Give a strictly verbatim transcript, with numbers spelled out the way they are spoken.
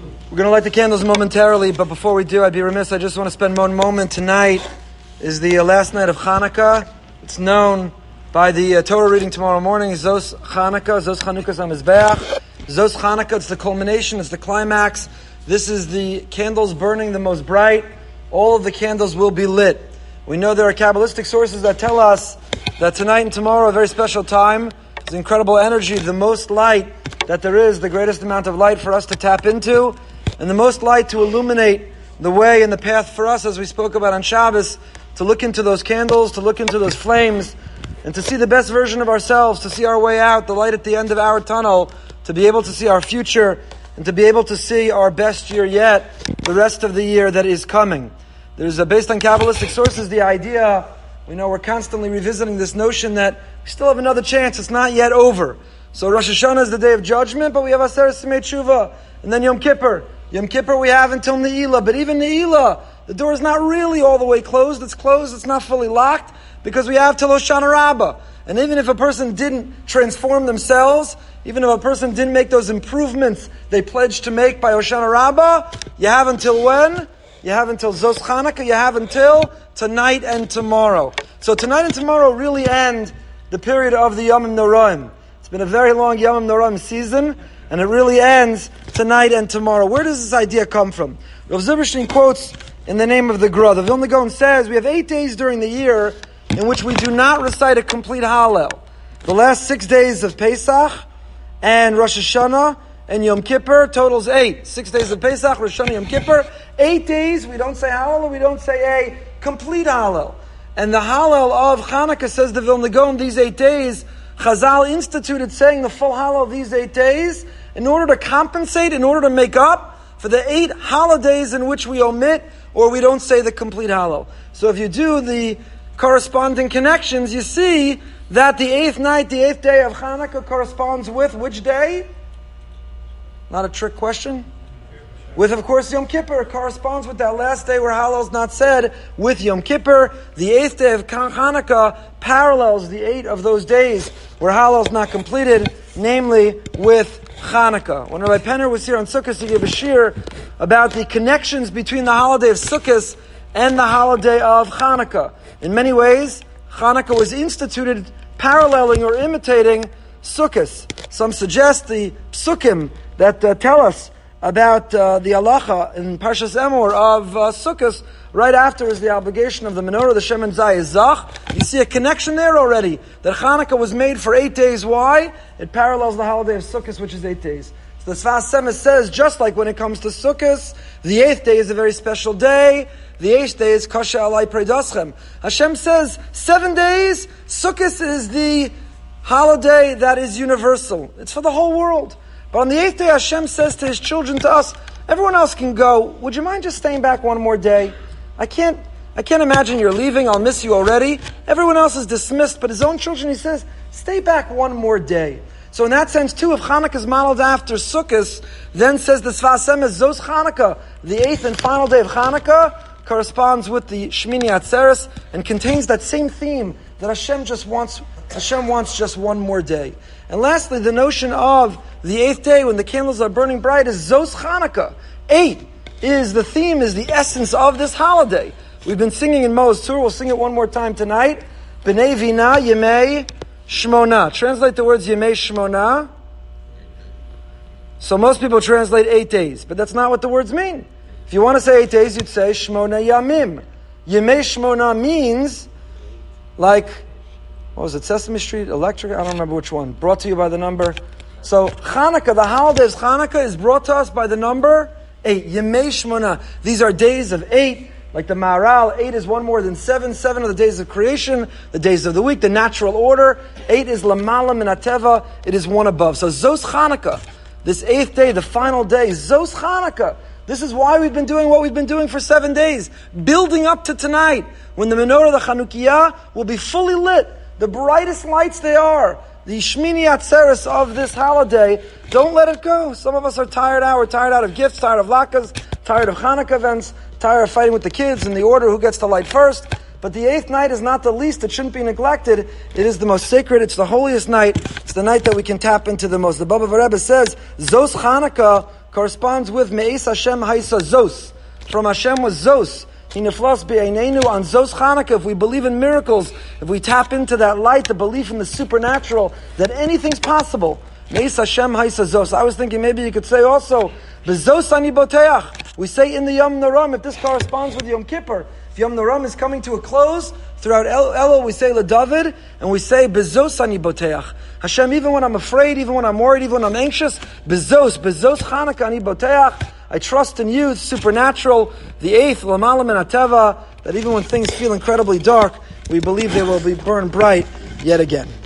We're going to light the candles momentarily, but before we do, I'd be remiss. I just want to spend one moment. Tonight is the uh, last night of Hanukkah. It's known by the uh, Torah reading tomorrow morning, Zos Hanukkah, Zos Chanukas HaMizbeach. Zos Hanukkah, it's the culmination, it's the climax. This is the candles burning the most bright. All of the candles will be lit. We know there are Kabbalistic sources that tell us that tonight and tomorrow are a very special time. There's incredible energy, the most light that there is, the greatest amount of light for us to tap into, and the most light to illuminate the way and the path for us, as we spoke about on Shabbos, to look into those candles, to look into those flames, and to see the best version of ourselves, to see our way out, the light at the end of our tunnel, to be able to see our future, and to be able to see our best year yet, the rest of the year that is coming. There's, a, based on Kabbalistic sources, the idea, we know we're constantly revisiting this notion that we still have another chance, it's not yet over. So Rosh Hashanah is the day of judgment, but we have Aseret Simei Tshuva, and then Yom Kippur. Yom Kippur we have until Ne'ilah, but even Ne'ilah, the door is not really all the way closed. It's closed, it's not fully locked, because we have till Hoshana Rabbah. And even if a person didn't transform themselves, even if a person didn't make those improvements they pledged to make by Hoshana Rabbah, you have until when? You have until Zos Chanukah, you have until tonight and tomorrow. So tonight and tomorrow really end the period of the Yomim Noraim. It's been a very long Yomim Noraim season, and it really ends tonight and tomorrow. Where does this idea come from? Rav Zilberstein quotes in the name of the Gra. The Vilna Gaon says, we have eight days during the year in which we do not recite a complete Hallel. The last six days of Pesach and Rosh Hashanah and Yom Kippur totals eight. Six days of Pesach, Rosh Hashanah, Yom Kippur. Eight days, we don't say Hallel, we don't say a complete Hallel. And the Hallel of Hanukkah, says the Vilna Gaon, these eight days, Chazal instituted saying the full Hallel of these eight days in order to compensate, in order to make up for the eight holidays in which we omit or we don't say the complete Hallel. So if you do the corresponding connections, you see that the eighth night, the eighth day of Hanukkah corresponds with which day? Not a trick question. With, of course, Yom Kippur. It corresponds with that last day where Hallel is not said with Yom Kippur. The eighth day of Hanukkah parallels the eight of those days where Hallel is not completed, namely with Hanukkah. When Rabbi Penner was here on Sukkot, he gave a shir about the connections between the holiday of Sukkot and the holiday of Hanukkah. In many ways, Hanukkah was instituted paralleling or imitating Sukkot. Some suggest the psukim that uh, tell us about uh, the halacha in Parshas Emor of uh, Sukkot, right after is the obligation of the menorah, the Shemen Zayis Zach. You see a connection there already, that Hanukkah was made for eight days. Why? It parallels the holiday of Sukkot, which is eight days. So the Sfas Emes says, just like when it comes to Sukkot, the eighth day is a very special day, the eighth day is Kasha Alai Predaschem. Hashem says, seven days, Sukkot is the holiday that is universal. It's for the whole world. But on the eighth day, Hashem says to His children, to us, everyone else can go. Would you mind just staying back one more day? I can't, I can't imagine you're leaving. I'll miss you already. Everyone else is dismissed, but His own children, He says, stay back one more day. So in that sense, too, if Hanukkah is modeled after Sukkot, then says the Sfas Emes, Zos Hanukkah, the eighth and final day of Hanukkah, corresponds with the Shmini Atzeres and contains that same theme that Hashem just wants. Hashem wants just one more day. And lastly, the notion of the eighth day when the candles are burning bright is Zos Hanukkah. Eight is the theme, is the essence of this holiday. We've been singing in Mo's Tur. We'll sing it one more time tonight. B'nei Vina Yemei Shmona. Translate the words Yemei Shmona. So most people translate eight days, but that's not what the words mean. If you want to say eight days, you'd say Shmona Yamim. Yemei Shmona means like, what was it, Sesame Street, Electric? I don't remember which one. Brought to you by the number. So Hanukkah, the holiday of Hanukkah is brought to us by the number eight. Yemei Shmona. These are days of eight. Like the Maharal, eight is one more than seven. Seven are the days of creation, the days of the week, the natural order. Eight is Lamala Min HaTeva. It is one above. So Zos Hanukkah, this eighth day, the final day, Zos Hanukkah. This is why we've been doing what we've been doing for seven days. Building up to tonight, when the menorah, the Chanukiah, will be fully lit. The brightest lights they are. The Shmini Atzeres of this holiday. Don't let it go. Some of us are tired out. We're tired out of gifts, tired of latkes, tired of Hanukkah events, tired of fighting with the kids and the order who gets to light first. But the eighth night is not the least. It shouldn't be neglected. It is the most sacred. It's the holiest night. It's the night that we can tap into the most. The Baba Rebbe says, Zos Hanukkah corresponds with Me'es Hashem Haisa Zos. From Hashem was Zos. Hiniflas be'einenu on Zos Chanukah. If we believe in miracles, if we tap into that light, the belief in the supernatural, that anything's possible. Me'es Hashem Haisa Zos. I was thinking maybe you could say also, B'Zos Ani Boteach. We say in the Yom Noram, if this corresponds with Yom Kippur, if Yom Noram is coming to a close, throughout El- Elul we say LeDavid, and we say B'Zos Ani Boteach. Hashem, even when I'm afraid, even when I'm worried, even when I'm anxious, B'Zos, B'Zos Chanukah Ani Boteach. I trust in you, the supernatural, the eighth, L'malam and Ateva, that even when things feel incredibly dark, we believe they will be burned bright yet again.